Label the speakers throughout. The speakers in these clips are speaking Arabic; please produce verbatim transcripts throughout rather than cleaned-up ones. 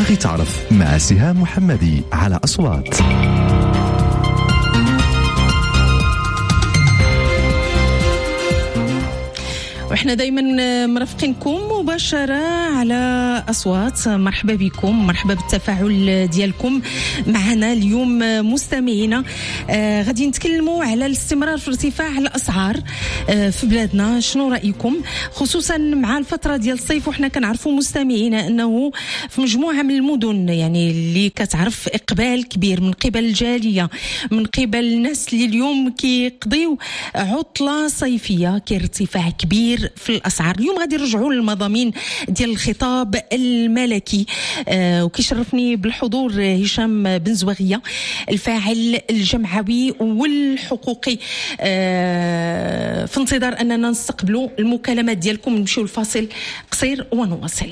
Speaker 1: بغي تعرف مع سهام محمدي على أصوات.
Speaker 2: وإحنا دايما مرافقينكم مباشرة على أصوات. مرحبا بكم، مرحبا بالتفاعل ديالكم معنا اليوم مستمعينا. آه غادي نتكلموا على الاستمرار في ارتفاع الأسعار آه في بلادنا. شنو رأيكم خصوصا مع الفترة ديال الصيف؟ وإحنا كنعرفوا مستمعينا أنه في مجموعة من المدن يعني اللي كتعرف إقبال كبير من قبل الجالية، من قبل الناس اللي اليوم كيقضيو عطلة صيفية، كارتفاع كبير في الأسعار. اليوم غادي نرجعوا للمضامين ديال الخطاب الملكي آه وكيشرفني بالحضور هشام بن زواغية، الفاعل الجمعوي والحقوقي. آه في انتظار أننا نستقبلوا المكالمات ديالكم. نمشيو الفاصل قصير ونواصل.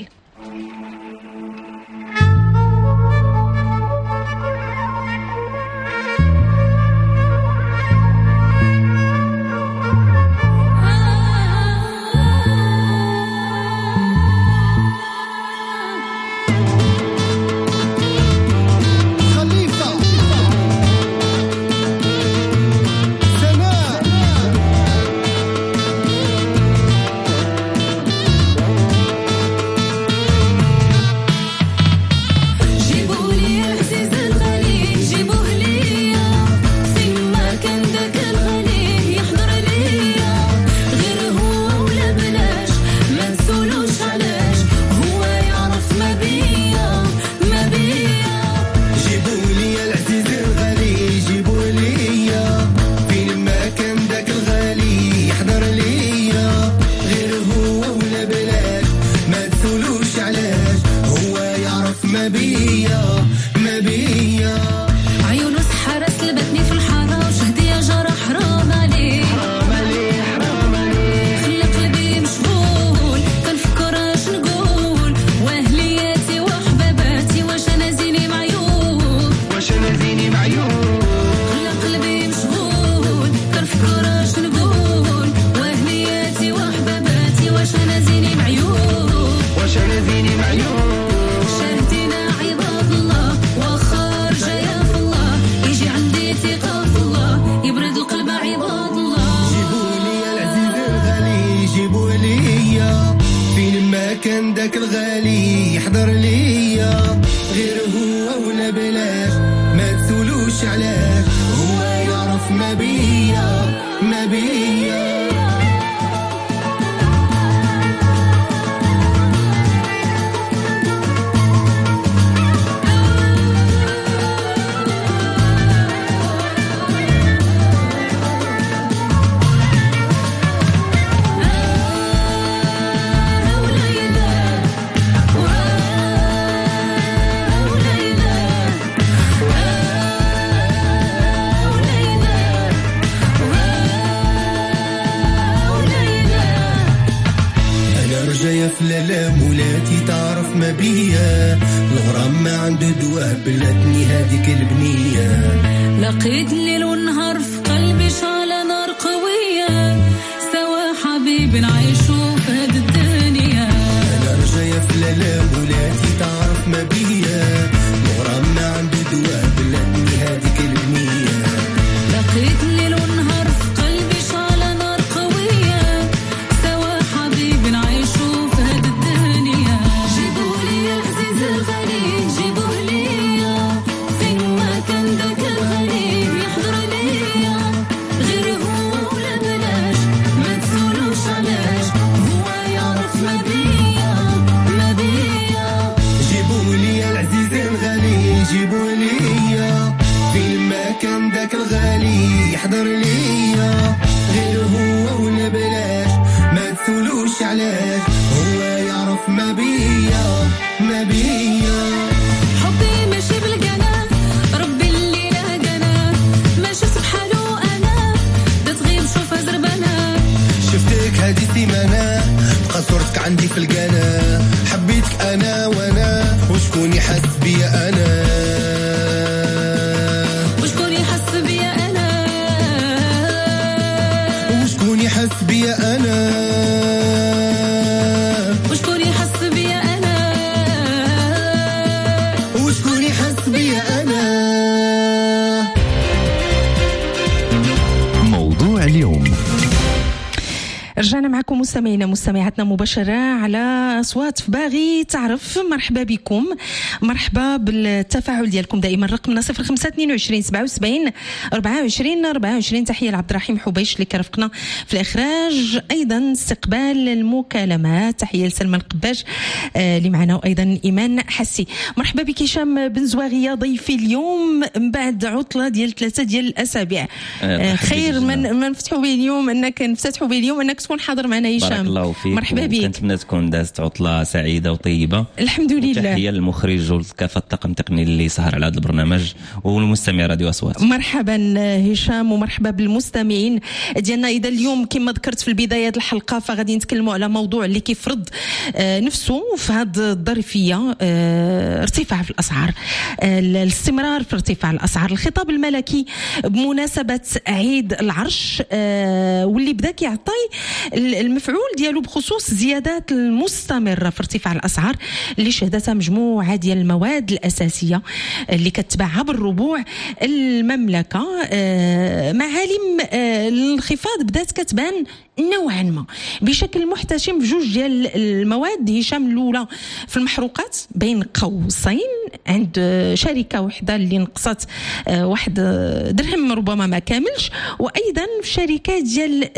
Speaker 2: رجعنا معكم مستمعينا مستمعاتنا مباشرة على أصوات في باغي تعرف. مرحبا بكم، مرحبا بالتفاعل ديالكم دائما. رقمنا صفر خمسة اثنين وعشرين سبعة وسبعين أربعة وعشرين أربعة وعشرين. تحية لعبد الرحيم حبيش اللي كرفقنا في الإخراج، أيضا استقبال المكالمات. تحية لسلمى القباج آه اللي معنا، وأيضا إيمان حسي. مرحبا بك هشام بن زواغية ضيفي اليوم من بعد عطلة ديال ثلاثة ديال الأسابيع. آه خير من ما نفتحوا به اليوم انك نفتحوا به اليوم انك تكون حاضر معنا هشام.
Speaker 3: بارك الله فيك،
Speaker 2: مرحبا بك.
Speaker 3: كنتمنى تكون دازت عطله سعيده وطيبه
Speaker 2: الحمد لله.
Speaker 3: تحيه للمخرج والكافه الطاقم التقني اللي سهر على هذا البرنامج والمستمع راديو اصوات.
Speaker 2: مرحبا هشام ومرحبا بالمستمعين ديالنا. اذا اليوم كما ذكرت في البدايه الحلقه فغادي نتكلموا على موضوع اللي كيفرض آه نفسه في هذه الظرفيه، آه ارتفاع في الاسعار، آه الاستمرار في ارتفاع الاسعار. الخطاب الملكي بمناسبه عيد العرش آه واللي بدا كيعطي المفعول ديالو بخصوص زيادات المستمره في ارتفاع الاسعار اللي شهدتها مجموعه ديال المواد الاساسيه اللي كتباعها بالربوع المملكه. آه معالم آه الانخفاض بدات كتبان نوعا ما بشكل محتشم في جوج ديال المواد. هشام الاولى في المحروقات بين قوسين عند شركه وحده اللي نقصت آه واحد درهم ربما ما كاملش، وايضا في شركات ديال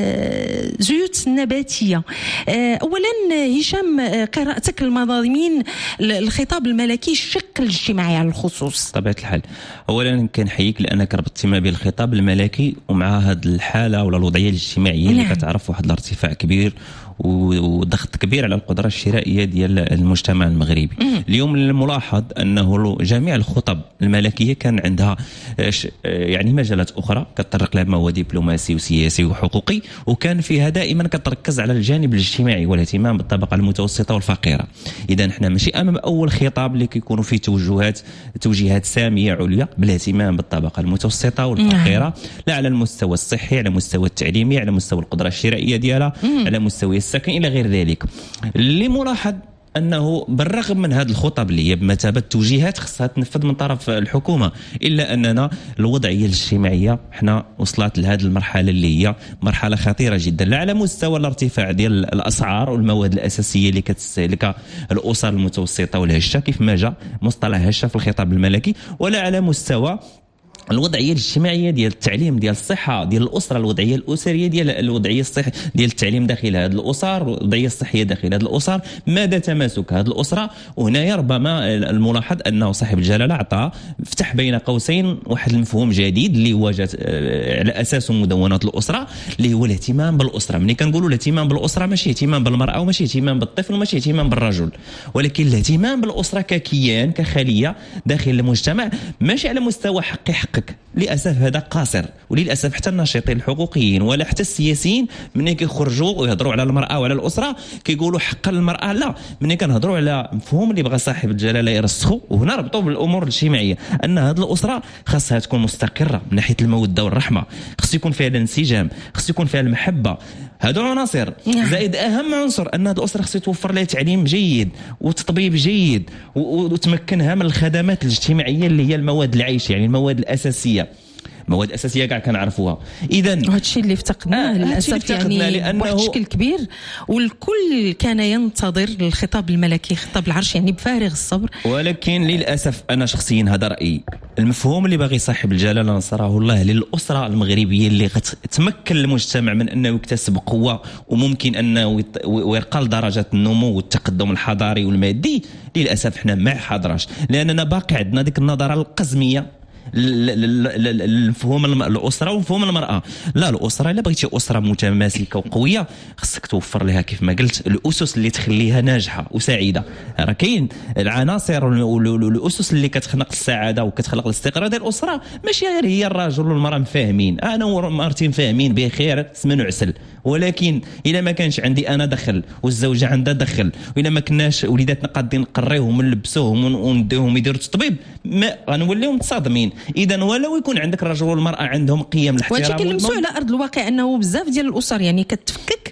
Speaker 2: آه زيوت نباتيه. آه اولا هشام آه قراءتك المضامين الخطاب الملكي الشق الاجتماعي على الخصوص.
Speaker 3: طبيعه الحال، اولا كنحييك لانك ربطتي ما بين الخطاب الملكي ومع هذه الحاله ولا الوضعيه الاجتماعيه اللي نعم. كتعرف واحد الارتفاع كبير وضغط كبير على القدرة الشرائية ديال المجتمع المغربي. مم. اليوم الملاحظ أنه جميع الخطب الملكية كان عندها يعني مجالات أخرى كتطرق لها، ما هو دبلوماسي وسياسي وحقوقي، وكان فيها دائما كتركز على الجانب الاجتماعي والاهتمام بالطبقة المتوسطة والفقيرة. إذا نحن ماشي أمام أول خطاب اللي كيكونوا فيه توجهات توجيهات سامية عليا بالاهتمام بالطبقة المتوسطة والفقيرة. مم. لا على المستوى الصحي، على المستوى التعليمي، على مستوى القدرة الشرائية ديالها، مم. على مستوى السكن إلى غير ذلك. اللي ملاحظ أنه بالرغم من هذه الخطب اللي هي بمثابة توجيهات خصها تنفذ من طرف الحكومة، إلا أننا الوضعية الاجتماعية حنا وصلت لهذه المرحلة اللي هي مرحلة خطيرة جدا، لا على مستوى الارتفاع ديال الأسعار والمواد الأساسية اللي كتستهلكها الأسر المتوسطة والهشة كيف ما جاء مصطلح هشة في الخطاب الملكي، ولا على مستوى الوضعيه الاجتماعيه ديال التعليم، ديال الصحه، ديال الاسره، الوضعيه الاسريه ديال الوضعيه الصحيه ديال التعليم داخل هذه الاسر، الوضعيه الصحيه داخل هذه الاسر، مدى تماسك هذه الاسره. وهنايا ربما الملاحظ انه صاحب الجلاله عطى فتح بين قوسين واحد المفهوم جديد اللي هو جات على اساسه مدونات الاسره، اللي هو الاهتمام بالاسره. ملي كنقولوا الاهتمام بالاسره ماشي اهتمام بالمراه وماشي اهتمام بالطفل وماشي اهتمام بالرجل، ولكن الاهتمام بالاسره ككيان كخليه داخل المجتمع، ماشي على مستوى حقي حقك. للاسف هذا قاصر، وللاسف حتى الناشطين الحقوقيين ولا حتى السياسيين ملي كيخرجوا ويهضروا على المراه وعلى الاسره كيقولوا حقا للمراه. لا، ملي كنهضروا على مفهوم اللي بغى صاحب الجلاله يرسخوا، وهنا ربطوا بالامور الاجتماعيه، ان هذه الاسره خاصها تكون مستقره من ناحيه الموده والرحمه، خص يكون فيها الانسجام، خص يكون فيها المحبه. هادو عناصر، زائد اهم عنصر ان هذه الاسره خص يتوفر لها تعليم جيد وتطبيب جيد وتمكنها من الخدمات الاجتماعيه اللي هي المواد العيش، يعني المواد الاساسيه. مواد اساسيه كاع كنعرفوها. اذا
Speaker 2: وهذا الشيء اللي افتقدناه آه للاسف يعني بواحد الشكل كبير، والكل كان ينتظر الخطاب الملكي، خطاب العرش يعني بفارغ الصبر.
Speaker 3: ولكن للاسف انا شخصيا هذا رايي، المفهوم اللي باغي صاحب الجلاله نصره الله للاسره المغربيه اللي غتمكن المجتمع من انه يكتسب قوه وممكن انه ويرقى لدرجه النمو والتقدم الحضاري والمادي، للاسف حنا ما حاضرش، لاننا باقي عندنا ديك النظره القزميه المفهوم الاسره ومفهوم المراه. لا، الاسره الا بغيتي اسره متماسكه وقويه خصك توفر لها كيف ما قلت الاسس اللي تخليها ناجحه وسعيده. راه كاين العناصر والاسس اللي كتخلق السعاده وكتخلق الاستقرار ديال الاسره، ماشي غير هي الرجل والمراه مفاهمين، انا ومرتي مفاهمين بخير سمن وعسل، ولكن الا ما كانش عندي انا دخل والزوجه عندها دخل، والا ما كناش وليداتنا قادين نقريوهم ونلبسوهم ونديوهم يديروا التطبيب، ما غنوليو متصادمين. اذا ولو يكون عندك الرجل والمراه عندهم قيم الاحترام
Speaker 2: والمحبه، ولكن كنلمسوا على ارض الواقع انه بزاف ديال الاسر يعني كتفكك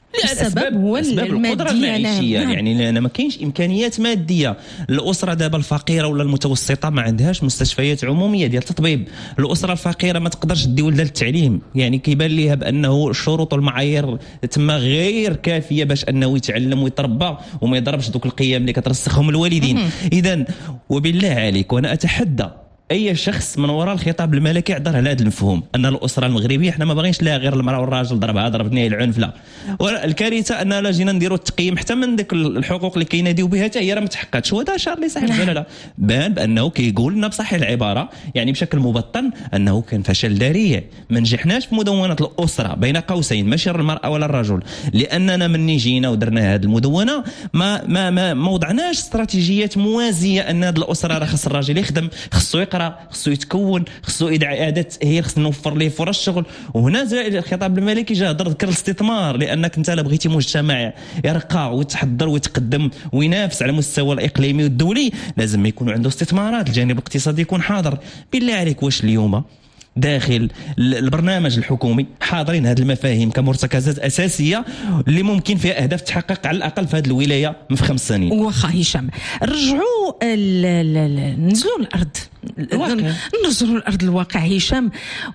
Speaker 2: السبب هو
Speaker 3: القدره المعيشيه.
Speaker 2: نعم.
Speaker 3: يعني انا ما كاينش امكانيات ماديه. الاسره دابا الفقيره ولا المتوسطه ما عندهاش مستشفيات عموميه ديال التطبيب. الاسره الفقيره ما تقدرش دي ولدها للتعليم، يعني كيبان ليها بانه الشروط والمعايير تما غير كافيه باش انه يتعلم ويتربى وما يضربش دوك القيم اللي كترسخهم الوالدين. اذا وبالله عليك وانا اتحدى اي شخص من وراء الخطاب الملكي عذر على هذا المفهوم ان الاسره المغربيه حنا ما باغينش لها غير المراه والراجل ضربها ضربني العنف. لا، الكارثه ان لا جينا نديروا التقييم حتى من ديك الحقوق اللي كيناديو بها حتى هي راه ما تحققتش. وهذا اشار لي صاحب الجلاله بان بانه كيقول لنا بصحيح العباره يعني بشكل مبطن انه كان فشل ذريع. ما نجحناش في مدونه الاسره بين قوسين ماشي المراه ولا الرجل، لاننا من جينا ودرنا هذه المدونه ما ما ما, ما وضعناش استراتيجيات موازيه ان هذه الاسره راه خص الراجل يخدم، خصو يقرا، خصو يتكون، خصو اعاده هي خصنا نوفر ليه فرص شغل. وهنا الخطاب الملكي جا هضر ذكر الاستثمار، لانك انت لا بغيتي مجتمع يرقى ويتحضر ويتقدم وينافس على المستوى الاقليمي والدولي لازم يكون عنده استثمارات، الجانب الاقتصادي يكون حاضر. بالله عليك واش اليوم داخل البرنامج الحكومي حاضرين هذه المفاهيم كمرتكزات اساسيه اللي ممكن فيها اهداف تحقق على الاقل في هذه الولايه في خمس سنين؟
Speaker 2: واخا هشام رجعوا ننزلوا الارض ننزلوا الارض الواقع هشام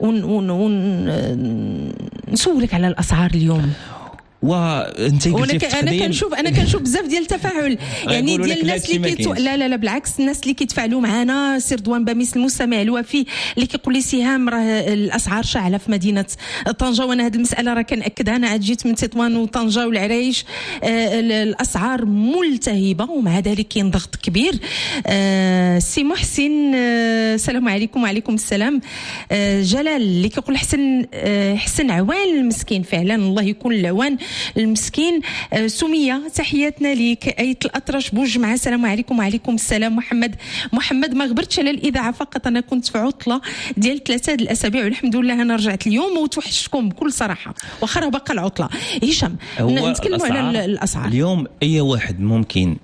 Speaker 2: ونسولك على الاسعار اليوم.
Speaker 3: وانت قلتي
Speaker 2: انا كنشوف انا كنشوف بزاف ديال التفاعل يعني ديال الناس اللي كيتو... لا لا لا بالعكس الناس اللي كيتفاعلوا معنا. سير دوان باميس المستمع الوفي اللي كيقول لي سهام راه الاسعار شاعله في مدينه طنجه، وانا هذه المساله راه كناكدها. انا عاد جيت من تطوان وطنجه والعرايش، آه الاسعار ملتهبه ومع ذلك كاين ضغط كبير. آه سي محسن آه السلام عليكم. وعليكم السلام. آه جلال اللي كيقول حسن آه حسن عوان المسكين، فعلا الله يكون العوان المسكين. آه سمية تحياتنا ليك. ايت الاطرش بوجمعه السلام عليكم. وعليكم السلام. محمد محمد ما غبرتش على الاذاعه فقط، انا كنت في عطله ديال ثلاثه د الاسابيع والحمد لله انا رجعت اليوم وتوحشتكم بكل صراحه واخا راه باقا العطله. هشام نتكلموا على الاسعار
Speaker 3: اليوم. اي واحد ممكن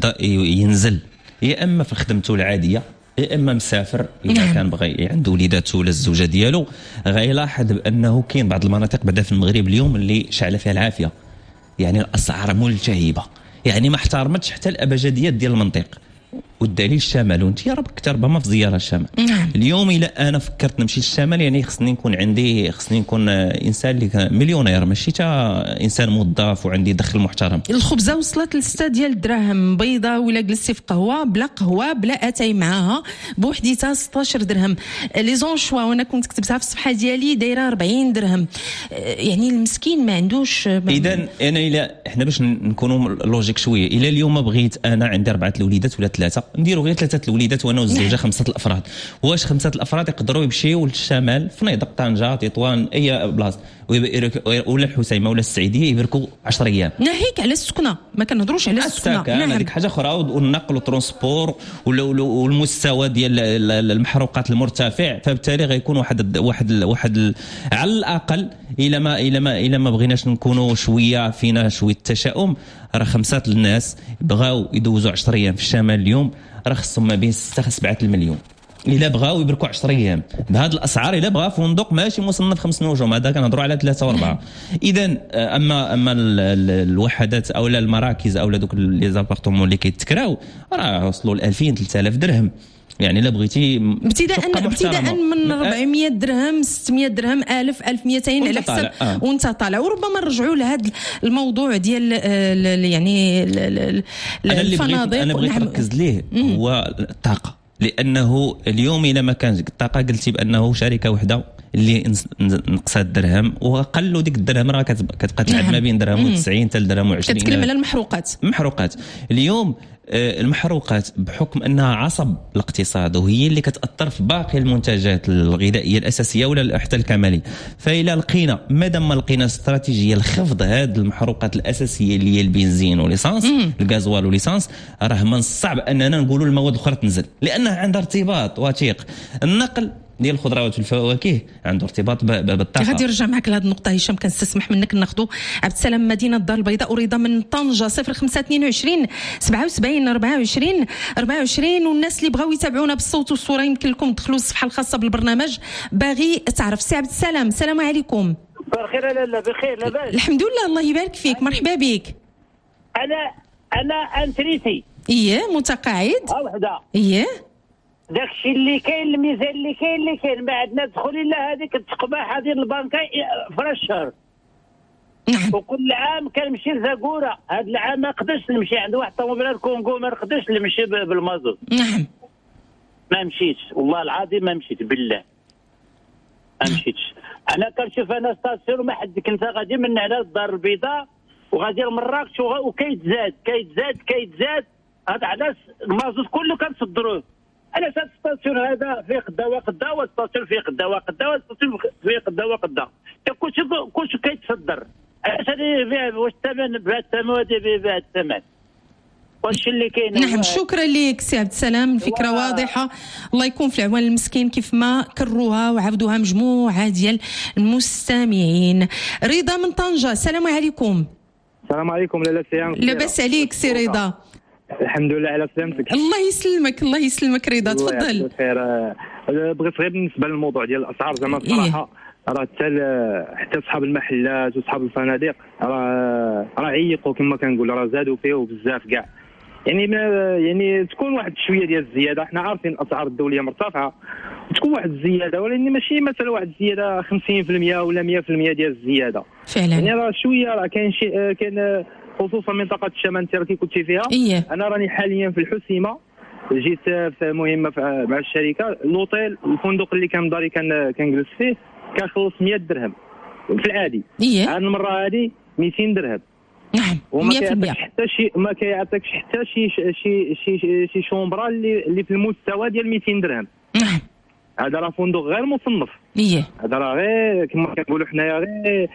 Speaker 3: ينزل يا اما في خدمته العاديه يا اما مسافر اذا نعم. كان بغى عنده وليداته ولا الزوجه ديالو غيلاحظ بانه كاين بعض المناطق بعدا في المغرب اليوم اللي شعله فيها العافيه، يعني الاسعار ملتهبه، يعني ما احترمتش حتى الابجديات ديال المنطق. والدليل الشمال، وانت يا رب كنت ربما في زياره الشمال. نعم. اليوم الى انا فكرت نمشي للشمال يعني خصني نكون عندي خصني نكون انسان اللي مليونير ماشي تا انسان موظف وعندي دخل محترم.
Speaker 2: الخبزه وصلت ل ستة ديال الدراهم بيضه، ولا جلستي في قهوه بلا قهوه بلا اتاي معاها بوحديتها ستة عشر درهم. لي زونشوا وانا كنت كتبتها في الصفحه ديالي دايره أربعين درهم. يعني المسكين ما عندوش.
Speaker 3: اذا انا الى احنا باش نكونوا لوجيك شويه، الى اليوم بغيت انا عندي اربعه الوليدات ولا ثلاثه نديروا غير ثلاثه الوليدات وانا والزوجه خمسه الافراد. واش خمسه الافراد يقدروا يمشيوا للشمال فنيدق طنجه تطوان اي بلاصه ولا الحسيمه ولا السعيديه يبركوا عشرة ايام؟
Speaker 2: ناهيك على السكنه، ما كنهضروش على السكنه.
Speaker 3: نعم هذيك حاجه اخرى. والنقل والترونسبور والمستوى ديال المحروقات المرتفع، فبالتالي غيكون واحد واحد واحد على الاقل الى ما الى ما الى ما بغيناش نكونوا شويه فينا شويه تشاؤم، راه خمسه الناس بغاو يدوزوا عشرة ايام في الشمال اليوم راه خصهم ما بين ستة حتى سبعة المليون. الا بغاو يبركوا عشرة ايام بهذه الاسعار، الا بغا فندق ماشي مصنف خمس نجوم هذا كنهضروا على ثلاثه واربعه. اذا اما اما الوحدات او المراكز او دوك لي زابارتمون اللي كيتكراو راه وصلوا ل ألفين ثلاثة آلاف درهم. يعني الا بغيتي
Speaker 2: ابتداء ابتداء من أربعمية درهم ستمية درهم ألف ألف ومئتين على حسب آه. وانت طالع. وربما نرجعوا لهذا الموضوع ديال يعني الفنادق.
Speaker 3: انا بغيت نركز ليه هو الطاقه، لانه اليوم الى ما كان الطاقه قلتي بانه شركه وحده اللي نقصها الدرهم وقلوا ديك الدرهم راه كتبقى تلعب ما بين درهم وتسعين حتى لدرهم وعشرين.
Speaker 2: كتكلم على المحروقات.
Speaker 3: المحروقات اليوم المحروقات بحكم انها عصب الاقتصاد وهي اللي كتاثر في باقي المنتجات الغذائيه الاساسيه ولا حتى الكماليه. فإلا لقينا مادام ما لقينا استراتيجيه لخفض هذه المحروقات الاساسيه اللي هي البنزين والليسانس الغازوال والليسانس، راه من الصعب اننا نقولوا المواد الاخرى تنزل لانها عندها ارتباط وثيق. النقل ديال الخضروات والفواكه عنده ارتباط بالطاقه.
Speaker 2: غادي نرجع معك لهذه النقطه هشام، كنستسمح منك ناخذوا عبد السلام مدينه الدار البيضاء ورضا من طنجه صفر خمسة اثنين وعشرين سبعة وسبعين أربعة وعشرين أربعة وعشرين. والناس اللي بغاو يتابعونا بالصوت والصوره يمكن لكم تدخلوا الصفحه الخاصه بالبرنامج. باغي تعرف سي عبد السلام السلام عليكم.
Speaker 4: بخير لا لا بخير لاباس.
Speaker 2: الحمد لله الله يبارك فيك. مرحبا بك.
Speaker 4: انا انا انتريسي.
Speaker 2: ايه متقاعد.
Speaker 4: ها وحده.
Speaker 2: ايه
Speaker 4: داكشي اللي كاين الميزان اللي كاين اللي كاين ما عندنا دخل الا هذيك التقباحه ديال البنكه في الشهر.
Speaker 2: نعم.
Speaker 4: وكل عام كنمشي لزاكوره. هذا العام ما نقدرش نمشي عند واحد الطوموبيل الكونغو ما نقدرش نمشي بالمازوت.
Speaker 2: نعم.
Speaker 4: ما مشيتش والله العظيم ما مشيت بالله. ما مشيتش. انا كنشوف انا ستاسيون ما حد كنت غادي من هنا للدار البيضاء وغادي لمراكش وكيتزاد كيتزاد كيتزاد. هذا علاش المازوت كله كنصدروه. علاش هذا الستاسيون هذا فيه قدا وقدا والستاسيون فيه قدا وقدا والستاسيون فيه قدا وقدا. كلشي كلشي كيتصدر. علاش هذه واش الثمن بهذا الثمن وهذا بهذا الثمن؟ واش اللي كاين؟
Speaker 2: نعم شكرا لك سي عبد السلام. الفكره و... واضحه. الله يكون في العوان المسكين كيف ما كروها وعبدوها مجموعه ديال المستمعين. رضا من طنجه السلام عليكم.
Speaker 5: السلام عليكم لاله سيام.
Speaker 2: لاباس عليك سي رضا؟
Speaker 5: الحمد لله على سلامتك.
Speaker 2: الله يسلمك الله يسلمك رضا تفضل.
Speaker 5: بخير. بغيت غير بالنسبه للموضوع ديال الاسعار زعما بصراحه راه حتى حتى اصحاب المحلات واصحاب الفنادق راه راه عيقوا كما كنقول راه زادوا فيه بزاف كاع. يعني ما يعني تكون واحد شويه ديال الزياده. حنا عارفين الاسعار الدوليه مرتفعه تكون واحد الزياده ولكن ماشي مثلا واحد الزياده خمسين بالمئة ولا مئة بالمئة ديال الزياده
Speaker 2: فعلا.
Speaker 5: يعني راه شويه راه كاين شيء كاين خصوصا منطقه الشمال انت كي كنتي فيها.
Speaker 2: إيه؟
Speaker 5: انا راني حاليا في الحسيمه جيت في مهمه مع الشركه. لوطيل الفندق اللي كان داري كان كنجلس فيه كنخلص مئة درهم في العادي.
Speaker 2: إيه؟
Speaker 5: هذه المره هذه مئتين درهم.
Speaker 2: نعم
Speaker 5: وما كيعطيكش حتى شي ما كيعطيكش حتى شي شي شي شي شومبرا اللي اللي في المستوى ديال مئتين درهم.
Speaker 2: نعم
Speaker 5: هذا راه فندق غير مصنف.
Speaker 2: ايه
Speaker 5: هذا راه غير كما كنقولوا حنايا غير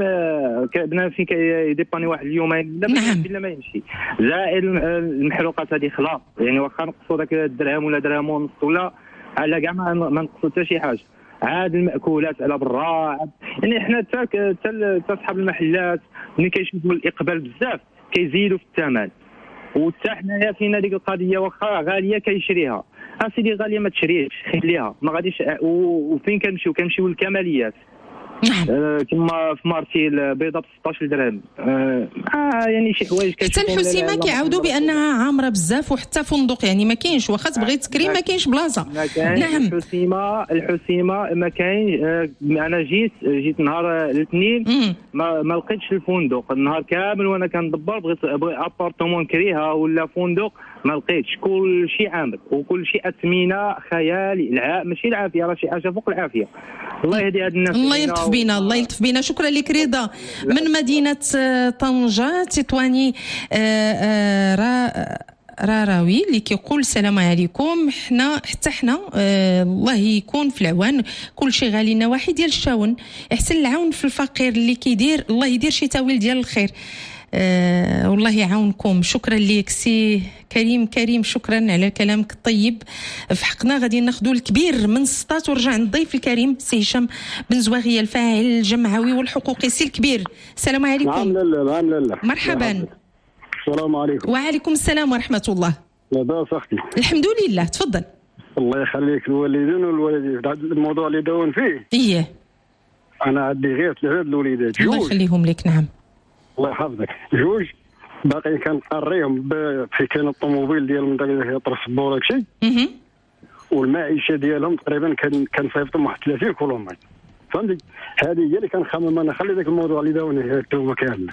Speaker 5: بنادم فين كيديباني واحد اليومين لا
Speaker 2: نعم.
Speaker 5: ما يمشي. زائد المحروقات هذه خلاص يعني واخا نقصوا داك الدرهم ولا درهم ونص ولا على كاع ما نقصوا حتى شي حاجه. عاد المأكولات على برا يعني حنا حتى حتى اصحاب المحلات ملي كيشوفوا الاقبال بزاف كيزيدوا في الثمن. وحتى حنايا فينا ديك القضيه واخا غاليه كيشريها. اسيدي غاليه ما تشريهش خليها ما غاديش. وفين كنمشيو كنمشيو للكماليات.
Speaker 2: نعم.
Speaker 5: آه كما في مارسيل بيضه ب ستطاش درهم. آه, اه يعني شي حوايج
Speaker 2: حتى الحسيمه كيعاودوا بانها عامره بزاف وحتى فندق يعني ما كاينش واخا تبغي تكري ما كاينش بلاصه.
Speaker 5: نعم الحسيمه الحسيمه ما كاين. آه انا جيت جيت نهار الاثنين ما, ما لقيتش الفندق النهار كامل وانا كندبر بغيت بغيت ابارتمون نكريها ولا فندق ما لقيتش. كل شيء عامل وكل شيء اثمنه خيالي. الع... ماشي العافيه راه شي حاجه فوق العافيه. الله يهدي هاد الناس.
Speaker 2: الله يلطف بينا الله يلطف بينا. شكرا لك رضا من مدينه طنجه. تطواني راراوي اللي كيقول السلام عليكم. حنا حتى حنا آه الله يكون في العوان كل شيء غالي النواحي ديال الشاون. احسن العون في الفقير اللي كيدير الله يدير شي تاويل ديال الخير. آه والله يعاونكم. شكرا لك سي كريم كريم شكرا على كلامك الطيب. في حقنا غادي ناخذوا الكبير من السطات ورجع الضيف الكريم سي هشام بن زواغيه الفاعل الجمعوي والحقوقي. سي الكبير السلام عليكم.
Speaker 6: نعم لاله نعم لاله
Speaker 2: مرحبا.
Speaker 6: السلام عليكم.
Speaker 2: وعليكم السلام ورحمه الله.
Speaker 6: لاباس اختي؟
Speaker 2: الحمد لله تفضل.
Speaker 6: الله يخليك الوالدين والوالدين. هذا الموضوع اللي داون فيه
Speaker 2: ايه
Speaker 6: انا عندي غير ثلاثه الوليدات جوج
Speaker 2: الله يخليهم لك. نعم
Speaker 6: الله يحفظك. جوج باقي كنقريهم في كان الطوموبيل ديال منطقه طرسبور وداك الشيء.
Speaker 2: اها
Speaker 6: والمعيشه ديالهم تقريبا كان كنصيفطهم واحد ثلاثين كيلومتر فهمتي. هذه هي اللي كنخمم انا نخلي ذاك الموضوع اللي داوني هكا كامل.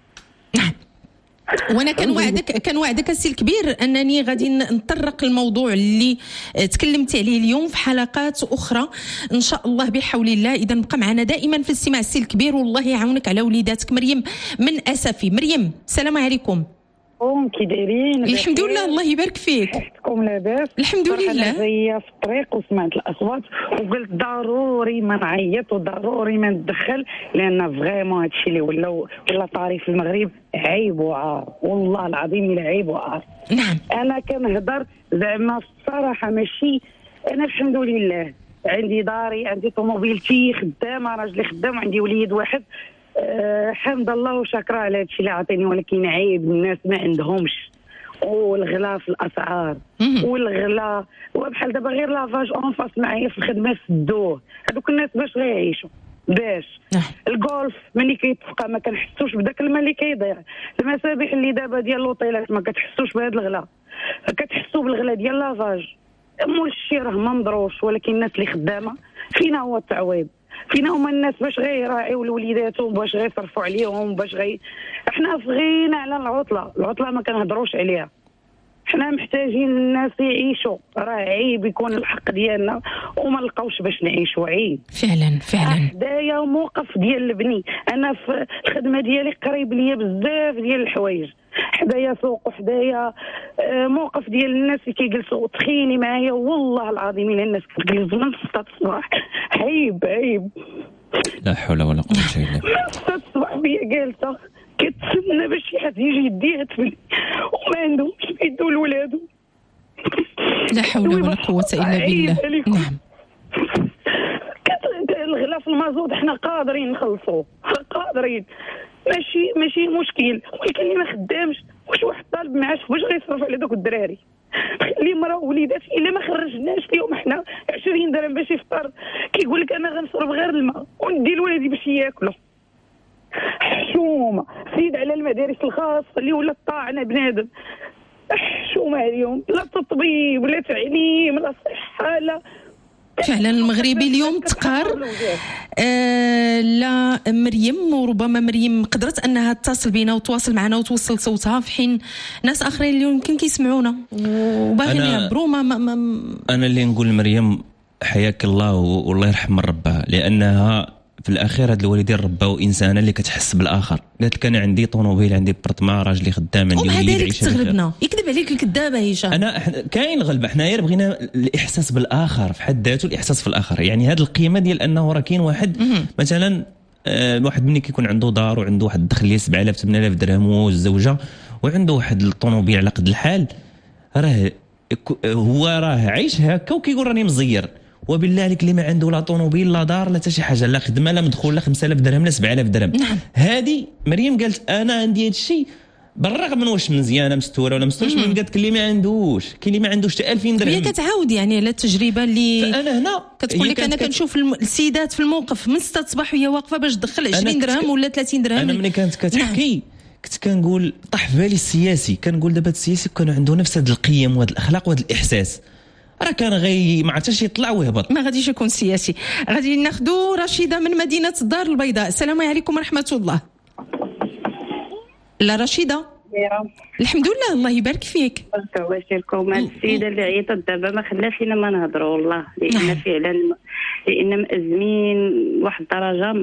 Speaker 2: وانا كنوعدك كنوعدك السي الكبير انني غادي نطرق الموضوع اللي تكلمت عليه اليوم في حلقات اخرى ان شاء الله بحول الله. اذا بقى معنا دائما في الاستماع السي الكبير والله يعاونك على وليداتك. مريم من اسفي. مريم السلام عليكم.
Speaker 7: كي دايرين؟
Speaker 2: الحمد لله الله يبارك فيك.
Speaker 7: صحتكم لاباس؟
Speaker 2: الحمد لله.
Speaker 7: انا جايه في الطريق وسمعت الاصوات وقلت ضروري ما نعيط وضروري ما ندخل لان فريمون هادشي اللي ولا ولا طاري في المغرب عيب وعار والله العظيم الا عيب وعار.
Speaker 2: نعم
Speaker 7: انا كنهضر زعما الصراحه ماشي. انا الحمد لله عندي داري عندي طوموبيلتي خدامه راجلي خدام عندي وليد واحد. أه حمد الله وشكرا على هادشي اللي عطيني. ولكن عيب الناس ما عندهمش والغلا في الاسعار والغلا وبحال دابا غير لافاج اون فاس معايا في الخدمه سدوه. هذوك الناس باش غيعيشوا؟ باش
Speaker 2: نعم.
Speaker 7: الجولف ملي كيتفقى ما كنحسوش بداك الماء اللي كيضيع. المسابح اللي دابا ديال لوطيلات ما كتحسوش بهذا الغلا، كتحسوا بالغلا ديال لافاج. مول الشيء راه ما مضروش، ولكن الناس اللي خدامه فينا هو التعويض، فينا هما الناس باش غير يراعيو لوليداتهم، باش غير يصرفوا عليهم، باش غير احنا فغينا على العطله. العطله ما كنهضروش عليها، حنا محتاجين الناس يعيشوا. راه عيب يكون الحق ديالنا وما نلقاوش باش نعيشوا، عيب
Speaker 2: فعلا فعلا.
Speaker 7: حدايا موقف ديال البني، انا في الخدمه ديالي قريب ليا بزاف ديال الحوايج، حدايا سوق وحدايا موقف ديال الناس اللي كيجلسوا. تخيلي معايا والله العظيم الا الناس كتجلس من ستة الصباح، عيب عيب.
Speaker 3: لا حول ولا قوة الا بالله.
Speaker 7: من ستة الصباح بيا جالسه كتسنى باش شي حد يجي يديها يتفل، وما عندهمش يدوا لولادهم.
Speaker 2: لا حول ولا قوة الا بالله. نعم.
Speaker 7: الغلا في المازوت حنا قادرين نخلصوه، قادرين، ماشي ماشي مشكل، ولكن اللي ما خدامش واش واحد طالب معاش واش غيصرف على دوك الدراري؟ خلي مرا ووليدات الا ما خرجناش فيهم حنا عشرين درهم باش يفطر، كيقول لك انا غنصرف غير الماء وندي لولادي باش ياكلوا. حشومه زيد على المدارس الخاصه اللي ولات طاعنه بنادم، حشومه عليهم، لا تطبيب لا تعليم لا صحه لا.
Speaker 2: فعلا المغربي اليوم تقار. آه لا مريم، وربما مريم قدرت انها تتصل بينا وتواصل معنا وتوصل صوتها، في حين ناس اخرين اليوم يمكن كيسمعونا وباغيين يعبروا. ما, ما, ما
Speaker 3: انا اللي نقول مريم حياك الله والله يرحم ربها، لانها في الاخير هاد الوالدين رباو انسانه اللي كتحس بالاخر. قالت لك انا عندي طوموبيل، عندي برطمان، راجلي خدام، عندي
Speaker 2: وليد
Speaker 3: وليد
Speaker 2: عيشه. تغلبنا يكذب عليك الكذابه هشام.
Speaker 3: انا كاين غلبه، حنايا بغينا الاحساس بالاخر في حد ذاته، الاحساس في الاخر. يعني هذه القيمه ديال انه راه كاين واحد مثلا آه الواحد مني كيكون عنده دار وعنده واحد الدخل ديال سبعة آلاف ثمانية آلاف درهم والزوجه وعنده واحد الطوموبيل على قد الحال، راه هو راه عايش هكا وكيقول راني مزير. وبالله عليك اللي ما عنده لا طوموبيل لا دار لا حتى شي حاجه، لا خدمه لا مدخول لا خمسة آلاف درهم لا سبعة آلاف درهم.
Speaker 2: نعم.
Speaker 3: هذه مريم قالت انا عندي هذا الشيء بالرغم من واش مزيانه مستوره ولا مستورش، من قالت اللي ما عندوش كاين اللي ما عندوش حتى ألفين درهم.
Speaker 2: هي كتعاود يعني على التجربه اللي
Speaker 3: فانا هنا
Speaker 2: كتقول لك انا كنشوف السيدات في الموقف من ستة الصباح وهي واقفه باش تدخل عشرين درهم ولا ثلاثين درهم.
Speaker 3: انا ملي كانت كتحكي كنت كنقول طاح في بالي السياسي، كنقول دابا السياسي كانوا عنده نفس هذه القيم وهذه الاخلاق وهذا الاحساس، راه كان غي ما عرفتش يطلع ويهبط.
Speaker 2: ما غاديش يكون سياسي. غادي ناخذوا رشيده من مدينه الدار البيضاء. السلام عليكم ورحمه الله. لا رشيده الحمد لله الله يبارك فيك.
Speaker 8: واش لكم هاد السيده اللي عيطت دابا ما خلاش لينا ما نهضروا والله، لان
Speaker 2: نعم.
Speaker 8: فعلا لان مأزمين واحد الدرجه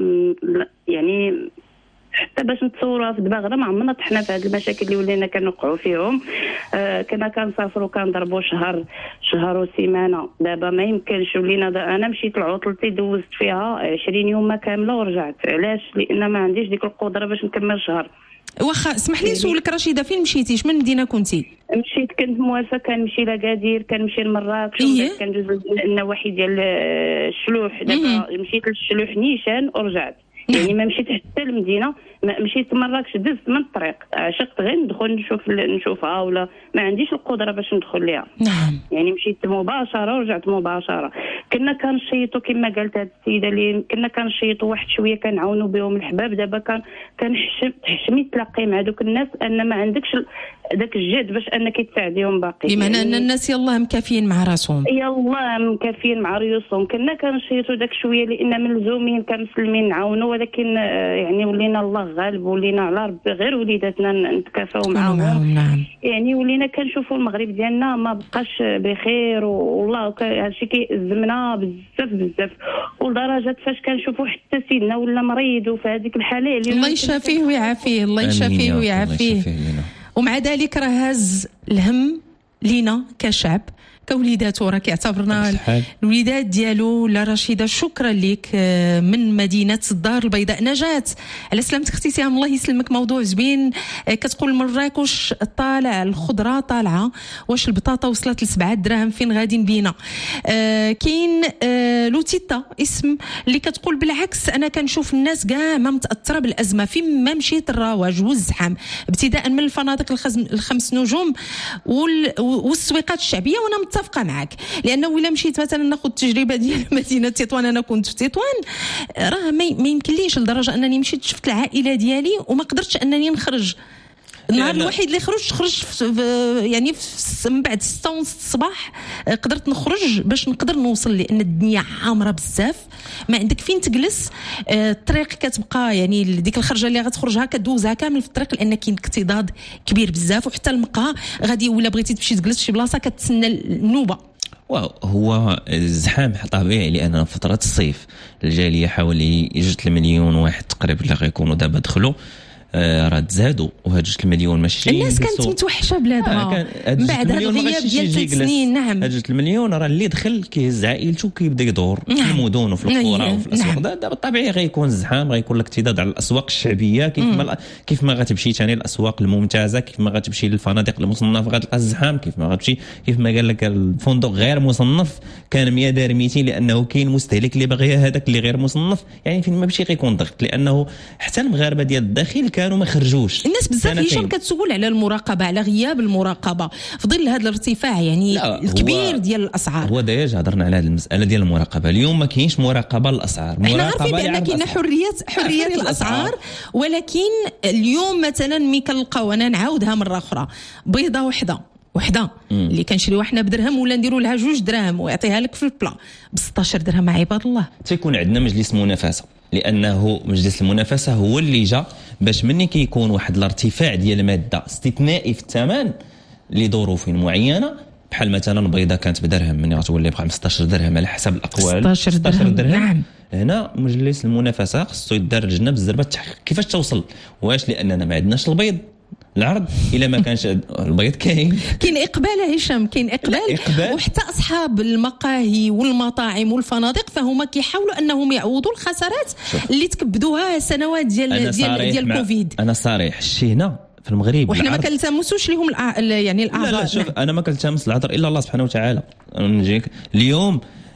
Speaker 8: يعني حتى باش نتصوروا في دماغنا ما عمرنا طحنا في هاد المشاكل اللي ولينا كنوقعوا فيهم. آه كنا كنسافروا كنضربوا شهر شهر وسيمانه، دابا ما يمكنش. ولينا انا مشيت لعطلتي دوزت فيها عشرين يوم كامله ورجعت. علاش؟ لان ما عنديش ديك القدره باش نكمل شهر.
Speaker 2: واخا اسمح لي نسولك رشيده، فين مشيتي؟ من مدينه كنتي؟
Speaker 8: مشيت كنت موالفه، كنمشي لكادير، كنمشي لمراكش،
Speaker 2: إيه؟
Speaker 8: كندوز النواحي ديال الشلوح. دابا مشيت للشلوح نيشان ورجعت. يعني ما مشيت حتى المدينه، مشيت مراكش دزت من الطريق، عشقت غير ندخل نشوف نشوفها ولا ما عنديش القدره باش ندخل ليها.
Speaker 2: نعم.
Speaker 8: يعني مشيت مباشره ورجعت مباشره. كنا كنشيطوا كما قالت هذه السيده اللي كنا كنشيطوا واحد شويه كنعاونوا بهم الحباب. دابا كان كنحشم تحشمي تلاقي مع دوك الناس ان ما عندكش داك الجهد باش انك تساعديهم باقي،
Speaker 2: بمعنى
Speaker 8: يعني
Speaker 2: ان الناس يلاه مكافيين مع راسهم،
Speaker 8: يلاه مكافيين مع ريوسهم. كنا كنشيطوا داك شويه لان ملزومين كمسلمين نعاونوا، ولكن يعني ولينا الله غالب، ولينا على ربي غير وليداتنا نتكافاو معاهم.
Speaker 2: نعم.
Speaker 8: يعني ولينا كنشوفوا المغرب ديالنا ما بقاش بخير، والله هادشي كيأزمنا بزاف بزاف، ولدرجه فاش كنشوفوا حتى سيدنا ولا مريض وفي هذيك الحاله اللي
Speaker 2: الله يشافيه ويعافيه، الله يشافيه ويعافيه. ومع ذلك راه هاز الهم لينا كشعب كوليداتو، راه كيعتبرنا الوليدات ديالو. لا رشيده شكرا لك من مدينه الدار البيضاء. نجاة على سلامتك اختي سهام، الله يسلمك. موضوع زوين، كتقول مراكش طالع الخضره طالعه، واش البطاطا وصلت لسبعة دراهم فين غادي بينا؟ آه كاين آه لوتيتا اسم اللي كتقول بالعكس انا كنشوف الناس كاع ما متاثره بالازمه فين ما مشيت، الرواج والزحام ابتداء من الفنادق الخمس نجوم والسويقات الشعبيه، وانا متفقه معك، لانه ولا مشيت مثلا ناخذ التجربه ديال مدينه تطوان، انا كنت في تطوان، راه ما يمكنليش لدرجه انني مشيت شفت العائله ديالي وما قدرتش انني نخرج. النهار الوحيد اللي خرجت خرج يعني في من بعد ستة ونص الصباح قدرت نخرج باش نقدر نوصل، لان الدنيا عامره بزاف، ما عندك فين تجلس، الطريق كتبقى يعني ديك الخرجه اللي غتخرجها كدوزها كامل في الطريق، لان كاين اكتضاد كبير بزاف، وحتى المقهى غادي ولا بغيتي تمشي تجلس في شي بلاصه كتسنى النوبه.
Speaker 3: هو الزحام طبيعي، لان فتره الصيف الجاليه حوالي جوج المليون واحد تقريبا اللي غيكونوا دابا دخلوا، آه راه تزادوا، وهاد جوج المليون ماشي
Speaker 2: الناس كانت متوحشه بلادها آه من بعد هذا الغياب ديال ثلاث سنين. نعم،
Speaker 3: هاد جوج المليون راه اللي دخل كيهز عائلته كيبدا يدور نعم. في المدن وفي القرى نعم. وفي الاسواق. نعم. دابا طبيعي غيكون الزحام، غيكون الاكتضاد على الاسواق الشعبيه، كيف ما كيف ما غتمشي ثاني الاسواق الممتازه، كيف ما غتمشي للفنادق المصنفه غتلقى الزحام، كيف ما غتمشي كيف ما قال لك الفندق غير مصنف كان مية دار ميتين، لانه كاين مستهلك اللي باغي هذاك اللي غير مصنف، يعني فين ما مشي غيكون ضغط، لانه حتى المغاربه ديال الداخل كانوا ما خرجوش.
Speaker 2: الناس بزاف هشام كتسول على المراقبه، على غياب المراقبه في ظل هذا الارتفاع يعني الكبير ديال الاسعار.
Speaker 3: هو ديجا هضرنا على هذه المساله ديال المراقبه، اليوم ما كاينش مراقبه للاسعار.
Speaker 2: احنا عارفين بان كاين حريه حريه الاسعار، ولكن اليوم مثلا ملي كنلقاو، انا نعاودها مره اخرى، بيضه وحده وحده اللي كنشريوها حنا بدرهم ولا نديروا لها جوج دراهم ويعطيها لك في البلا ب ستطاش درهم. عباد الله،
Speaker 3: تيكون عندنا مجلس منافسه، لانه مجلس المنافسه هو اللي جا باش مني كيكون واحد الارتفاع ديال الماده استثنائي في الثمن لظروف معينه، بحال مثلا بيضه كانت بدرهم مني غتولي ب خمسطاش درهم على حسب الاقوال،
Speaker 2: ستطاش درهم. نعم،
Speaker 3: هنا مجلس المنافسه خصو يدار لجنه بالزربه التحقيق كيفاش توصل. واش لاننا ما عندناش البيض العرض، الا ما كانش البيض كاين
Speaker 2: كاين اقبال هشام، كاين اقبال, إقبال. وحتى اصحاب المقاهي والمطاعم والفنادق فهما كيحاولوا انهم يعوضوا الخسارات اللي تكبدوها سنوات ديال ديال ديال كوفيد.
Speaker 3: انا صريح، الشيء هنا في المغرب
Speaker 2: وحنا ما كنلتمسوش لهم الع... يعني الاعذار.
Speaker 3: لا لا شوف نعم. انا ما كنلتمس العذر الا الله سبحانه وتعالى. نجيك اليوم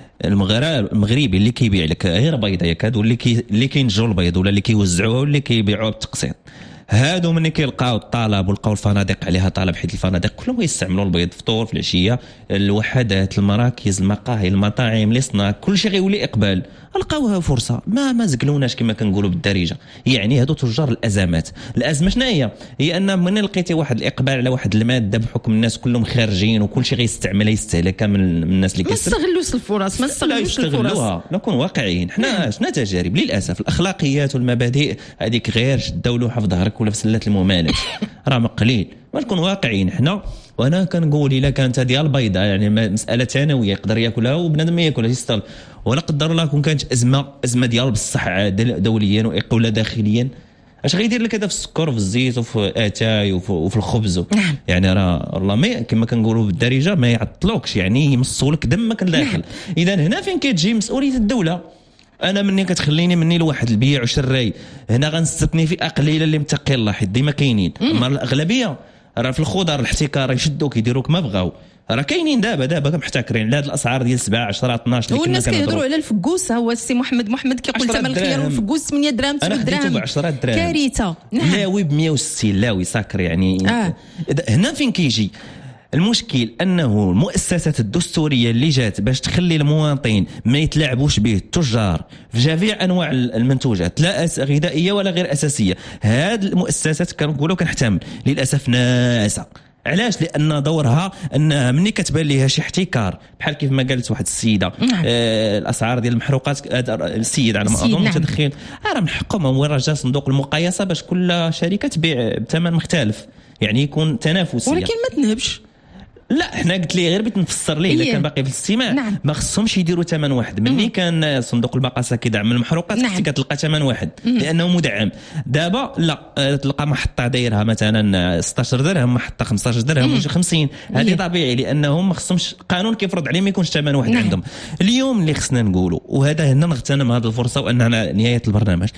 Speaker 3: المغرب المغربي اللي كيبيع لك غير بيضه يكاد، واللي كي اللي كينجروا البيض ولا اللي كيوزعوها واللي كيبيعوها بالتقسيط، هادو ملي كيلقاو الطلب ولقاو الفنادق عليها طلب، حيت الفنادق كلهم يستعملوا البيض فطور في العشيه، الوحدات المراكز المقاهي المطاعم السناك كلشي غيولي اقبال، لقاوها فرصه ما ما زقلوناش كما كنقولوا بالدارجه. يعني هادو تجار الازمات. الازمه شنو هي؟ هي ان من لقيتي واحد الاقبال على واحد الماده بحكم الناس كلهم خارجين وكلشي غيستعملها يستهلكها من الناس اللي
Speaker 2: كيستغلوا. ما استغلوش الفرص، ما استغلوش الفرص.
Speaker 3: نكون واقعيين، حنا شنا تجارب للاسف الاخلاقيات والمبادئ هذيك غير شدوا له حفظ ظهرك ولا في سله الممالك راه قليل. ما نكون واقعيين حنا. وانا كنقول الا كانت هذه البيضه يعني مساله ثانويه يقدر ياكلها وبنادم ما ياكلها يستغل، ولا قدر الله كون كانت ازمه ازمه ديال بصح دوليا ولا داخليا، اش غيدير لك هذا في السكر وفي الزيت وفي اتاي وفي, وفي الخبز يعني راه والله ما كما كنقولوا بالدارجه ما يعطلوكش، يعني يمصوا لك دمك لداخل. اذا هنا فين كتجي مسؤوليه الدوله. انا مني كتخليني مني لواحد البيع وشراي، هنا غنستثني فئه قليله اللي متقي الله حيت ديما كاينين، اما الاغلبيه راه في الخضر الاحتكار يشدوك يديروك ما بغاو، راه كاينين دابا دابا محتكرين لهاد الاسعار ديال سبعة عشرة اثناش اللي كنا كنهضروا.
Speaker 2: والناس كيهضروا على الفقوس، هو السي محمد محمد كيقول ثمن الخيار والفقوس ثمانية دراهم تسعة دراهم
Speaker 3: ب عشرة دراهم
Speaker 2: كارثه. نعم
Speaker 3: لاوي ب مية وستين لاوي ساكر يعني آه. هنا فين كيجي المشكل؟ انه المؤسسات الدستوريه اللي جات باش تخلي المواطن ما يتلاعبوش به التجار في جميع انواع المنتوجات لا غذائيه ولا غير اساسيه، هاد المؤسسات كنقولوا كنحتمل للاسف ناسه. علاش؟ لان دورها ان مني كتبان ليها شي احتكار بحال كيف ما قالت واحد السيده نعم. آه الاسعار ديال المحروقات السيد على ما اظن متدخل نعم. راه من حقهم هو راه جا صندوق المقايسه باش كل شركه تبيع بثمن مختلف، يعني يكون تنافسيه،
Speaker 2: ولكن ما تنهبش.
Speaker 3: لا حنا قلت لي غير بغيت نفسر ليه الا كان باقي في الاستماع
Speaker 2: نعم.
Speaker 3: ما خصهمش يديروا ثمن واحد. مني كان صندوق البقاسه كيدعم المحروقات نعم. كتلقى ثمن واحد مم. لانه مدعم. دابا لا تلقى محطه دايرها مثلا ستطاش درهم، محطه خمسطاش درهم ولا خمسين، هذه طبيعي لانهم ما خصهمش قانون كيفرض عليهم ما يكونش ثمن واحد نعم. عندهم. اليوم اللي خصنا نقولوا وهذا هنا نغتنم هذه الفرصه واننا نهايه البرنامج،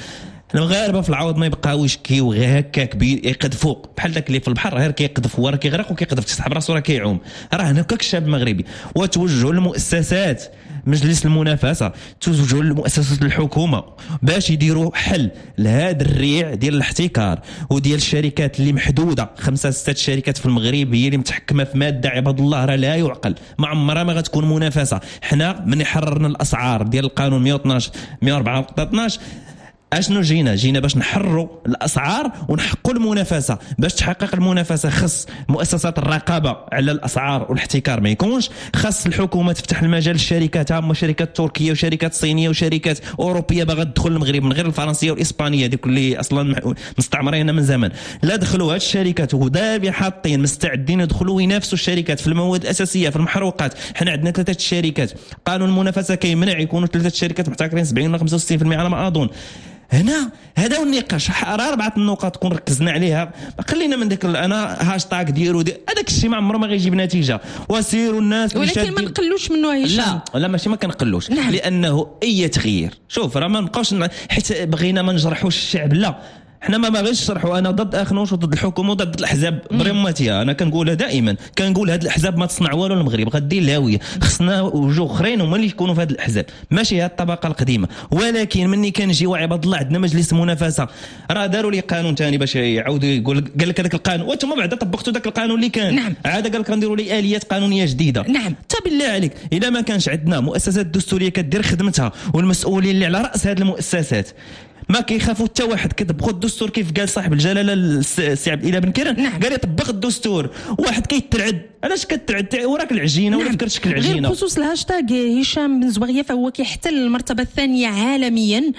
Speaker 3: المغاربه في العوض ما يبقاوش كيو غير هكا كبير يقذفوا بحال داك اللي في البحر غير كيقذف هو راه كيغرق وكيقذف تسحب راسو راه كيعوم. راه هنا هكاك الشعب المغربي. وتوجهوا للمؤسسات مجلس المنافسه، توجهوا للمؤسسات الحكومه باش يديروا حل لهذا الريع ديال الاحتكار وديال الشركات اللي محدوده. خمسه سته شركات في المغرب هي اللي متحكمه في ماده عباد الله راه لا يعقل. ما عمرها ما غتكون منافسه. حنا من حررنا الاسعار ديال القانون مئة واثناش مئة وأربعة اثناش اشنو جينا جينا باش نحرروا الاسعار ونحققوا المنافسه. باش تحقق المنافسه خص مؤسسات الرقابه على الاسعار والاحتكار ما يكونش، خص الحكومه تفتح المجال للشركات، هما شركات تركيه وشركات صينيه وشركات اوروبيه باغا تدخل المغرب من غير الفرنسيه والاسبانيه ديك اللي اصلا مستعمرين من زمان. لا دخلوا هاد الشركات ودابي حاطين مستعدين يدخلوا ينافسوا الشركات في المواد الاساسيه في المحروقات. حنا عندنا ثلاثه شركات، قانون المنافسه كيمنع يكونوا ثلاثه شركات محتكرين سبعين ولا خمسة وستين بالمئة على ما اظن. هنا هذا هو النقاش. اربعه النقاط كون ركزنا عليها خلينا من ديك انا هاشتاغ ديروا دي. هذاك الشيء ما عمره ما غيجيب نتيجه. وسيروا الناس
Speaker 2: ولكن ما نقلوش منه هشام.
Speaker 3: لا لا ماشي ما كنقلوش. نعم. لانه اي تغيير شوف راه ما نبقاوش حيت بغينا ما نجرحوش الشعب. لا حنا ما باغيش نشرحوا. انا ضد اخنوش وضد الحكومه وضد الاحزاب برمتها. انا كنقولها دائما، كنقول هاد الاحزاب ما تصنع والو المغرب، غدير الهويه. خصنا وجوه اخرين هما اللي يكونوا في هاد الاحزاب ماشي هاد الطبقه القديمه. ولكن مني كنجيو عباد الله عندنا مجلس منافسه راه داروا لي قانون ثاني باش يعاودوا يقول قال لك هذاك القانون وانتم بعدا طبقتوا ذاك القانون اللي كان.
Speaker 2: نعم.
Speaker 3: عاد قال لك نديروا لي اليات قانونيه جديده.
Speaker 2: نعم.
Speaker 3: تا بالله عليك اذا ما كانش عندنا مؤسسات دستوريه كدير خدمتها والمسؤولين اللي على راس هذه المؤسسات ما كيخافوا حتى واحد كيطبقوا الدستور كيف قال صاحب الجلاله السي عبد الاله بن كيران.
Speaker 2: نعم.
Speaker 3: قال يطبق الدستور واحد كيترعد. علاش كترعد وراك العجينه. نعم. ولا فكرت شكل العجينه.
Speaker 2: غير بخصوص الهاشتاغ هشام بن زبغيه فهو كيحتل المرتبه الثانيه عالميا.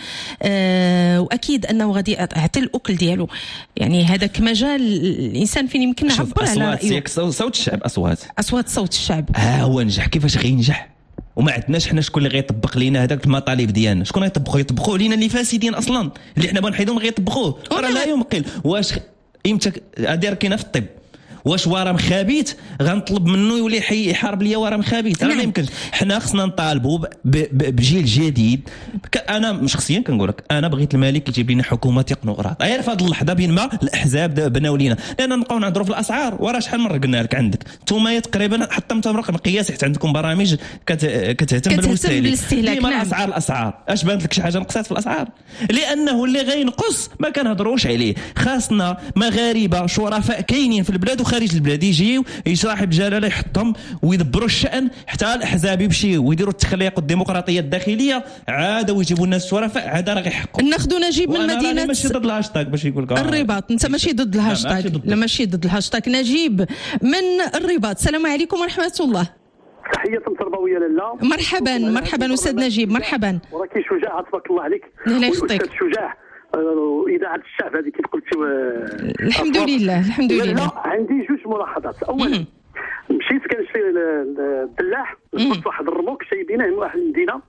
Speaker 2: آه واكيد انه غادي يعطي الاكل ديالو. يعني هذاك مجال الانسان فين يمكن نعبر على رايه.
Speaker 3: صوت الشعب اصوات
Speaker 2: اصوات صوت الشعب.
Speaker 3: ها هو نجح. كيفاش غينجح وما عندناش حنا شكون اللي غيطبق لينا هذاك المطالب ديالنا؟ شكون غيطبقوا؟ يطبقوا لينا اللي فاسدين اصلا اللي حنا بنحيدهم غيطبقوه. راه لا يمكن. واش امتى هذه كاينه في الطب؟ واش ورم خبيث غنطلب منه يولي يحارب ليا ورم خبيث؟ راه ما يمكنش. حنا خصنا نطالبوا بجيل جديد. انا شخصيا كنقول لك انا بغيت الملك يجيب لنا حكومه تقنقراط غير في هذه اللحظه بين ما الاحزاب بناو لينا. لان نبقاو نهضروا في الاسعار وراه شحال مره قلنا لك عندك انتم تقريبا حتى انتم رقم قياسي حتى عندكم برامج كتهتم بالمستهلك. ديما
Speaker 2: نعم.
Speaker 3: الاسعار الاسعار اش بانت لك شي حاجه نقصات في الاسعار؟ لانه اللي غينقص ما كنهضروش عليه. خاصنا مغاربه شرفاء كاينين في البلاد خارج البلاد يجيو صاحب جلاله يحطهم ويدبروا الشأن حتى الاحزاب يمشيو ويديروا التخليق والديمقراطيه الداخليه عاد ويجيبوا الناس الشرفاء عاد راه غيحقوا.
Speaker 2: ناخذوا نجيب من مدينه
Speaker 3: ماشي ضد الهاشتاغ باش يقول لك
Speaker 2: الرباط. انت ماشي ضد الهاشتاغ. لا ماشي ضد الهاشتاغ. نجيب من الرباط. السلام عليكم ورحمه الله.
Speaker 9: تحيه تربويه لاله.
Speaker 2: مرحبا مرحبا استاذ نجيب. مرحبا.
Speaker 9: وراكي شجاع تبارك الله عليك.
Speaker 2: الله يحفظك.
Speaker 9: شجاع اذاعه الشعب هذه كيف قلتي.
Speaker 2: الحمد لله الحمد لله.
Speaker 9: عندي جوج ملاحظات. اولا مشيت كنشري الدلاح جبت واحد الرموك جايبينه من واحد المدينه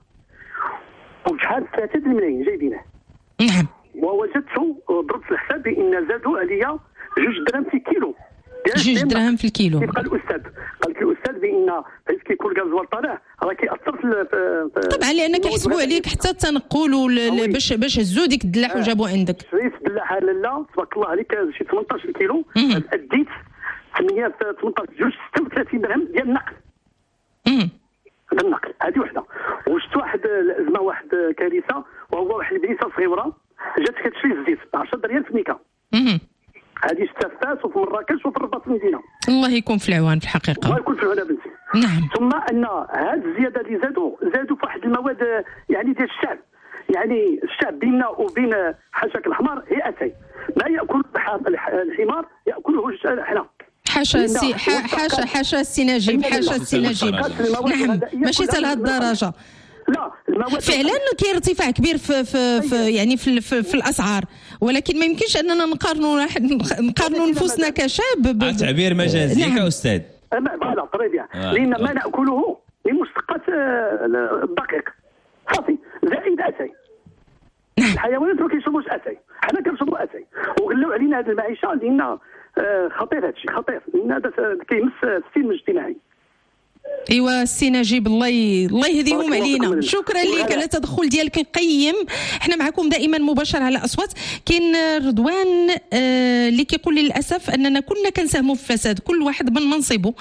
Speaker 9: وبشحال ثلاثة الملايين جايبينه.
Speaker 2: نعم.
Speaker 9: ووجدته ضربت الحساب بان زادوا عليا جوج دراهم في كيلو.
Speaker 2: جوج دراهم في الكيلو.
Speaker 9: كيف قال الاستاذ؟ قال لك الاستاذ بان حيت كيكون غازوال طالع راه كيأثر في
Speaker 2: طبعا لان كيحسبوا عليك حتى التنقل باش باش هزوا ديك الدلاح وجابوا عندك.
Speaker 9: شريت الدلاحه لاله تبارك الله عليك شي ثمنطاش كيلو. اديت ثمانية ثمنطاش جوج ستة وثلاثين درهم ديال النقل.
Speaker 2: امم
Speaker 9: هذا النقل. هذه وحده. وشفت واحد الازمه واحد كارثه وهو واحد البنيته صغيره جات كتشري الزيت عشرة ريال في ميكا.
Speaker 2: امم
Speaker 9: هذه شفتها في فاس وفي مراكش وفي الرباط المدينه.
Speaker 2: الله يكون في العوان في الحقيقه.
Speaker 9: الله يكون في العوان بنتي.
Speaker 2: نعم.
Speaker 9: ثم ان هذه الزياده اللي زادوا زادوا في واحد المواد يعني ديال الشعب. يعني الشعب بيننا وبين حشاك الحمار هي اتاي ما ياكل الحمار ياكله حنا.
Speaker 2: حاشا سي حاشا حاشا السي نجيب حاشا السي نجيب. نعم ماشي حتى لهذه الدرجه.
Speaker 9: لا المواد
Speaker 2: فعلا كاين ارتفاع كبير في, في, في يعني في, في, في الاسعار ولكن ما يمكنش اننا نقارنوا نقارنوا نفوسنا كشاب.
Speaker 3: تعبير مجازي. نعم. كاستاذ.
Speaker 9: فوالا طري بيان. لان ما ناكله من مشتقات الدقيق صافي زائد اتاي. الحيوانات ما كيشربوش اتاي حنا كنشربوا اتاي وغلاو علينا هذه المعيشه لان خطير هذا الشيء خطير لان هذا كيمس السلم الاجتماعي.
Speaker 2: ايوا سي نجيب، الله ي... الله يهديهم علينا. شكرا لك على التدخل ديالك القيم. احنا معكم دائما مباشر على اصوات. كاين رضوان آه اللي كيقول لي للاسف اننا كنا كنساهموا في الفساد، كل واحد من منصبه.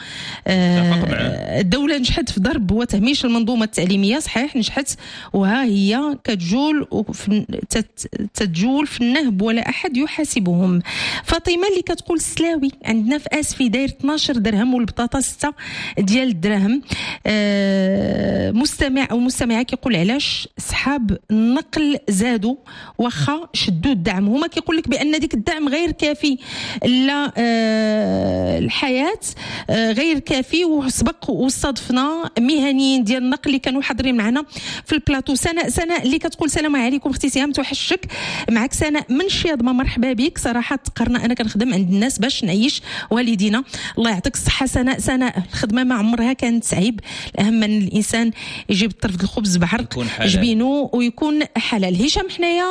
Speaker 2: آه الدوله نجحت في ضرب وتهميش المنظومه التعليميه، صحيح نجحت، وها هي كتجول وفي تتجول في النهب ولا احد يحاسبهم. فاطمه اللي كتقول السلاوي عندنا في اسفي داير اثناش درهم والبطاطا ستة ديال الدراهم. آه مستمع او مستمعه كيقول علاش صحاب النقل زادوا واخا شدوا الدعم، هما كيقول لك بان ديك الدعم غير كافي، لا آه الحياه آه غير كافي. وسبق واستضفنا مهنيين ديال النقل اللي كانوا حاضرين معنا في البلاطو. سناء سناء اللي كتقول السلام عليكم اختي سهام، توحشك معك سناء من شياضمه، مرحبا بك. صراحه تقرنا انا كنخدم عند الناس باش نعيش والدينا، الله يعطيك الصحه سناء. سناء الخدمه ما عمرها كانت صعيب، الاهم ان الانسان يجيب طرف الخبز بعرق جبينه ويكون حلال. هشام حنايا